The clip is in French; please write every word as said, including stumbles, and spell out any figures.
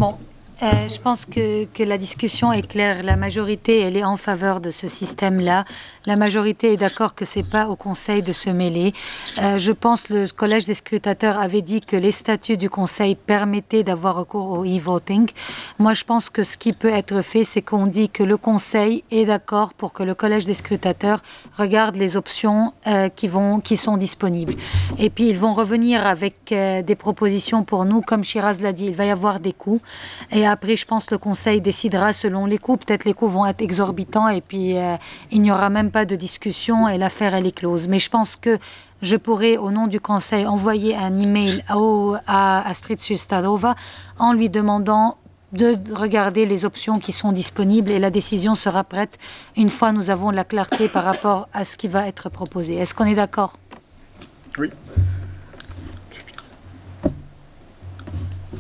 Bon, euh, je pense que, que la discussion est claire. La majorité, elle est en faveur de ce système-là. La majorité est d'accord que c'est pas au Conseil de se mêler. Euh, je pense que le Collège des scrutateurs avait dit que les statuts du Conseil permettaient d'avoir recours au e-voting. Moi, je pense que ce qui peut être fait, c'est qu'on dit que le Conseil est d'accord pour que le Collège des scrutateurs regarde les options euh, qui vont, qui sont disponibles. Et puis, ils vont revenir avec euh, des propositions pour nous. Comme Shiraz l'a dit, il va y avoir des coûts. Et après, je pense que le Conseil décidera selon les coûts. Peut-être les coûts vont être exorbitants et puis euh, il n'y aura même pas de discussion et l'affaire, elle est close. Mais je pense que je pourrais, au nom du Conseil, envoyer un email au, à Astrid Sustarova en lui demandant de regarder les options qui sont disponibles et la décision sera prête une fois nous avons la clarté par rapport à ce qui va être proposé. Est-ce qu'on est d'accord? Oui.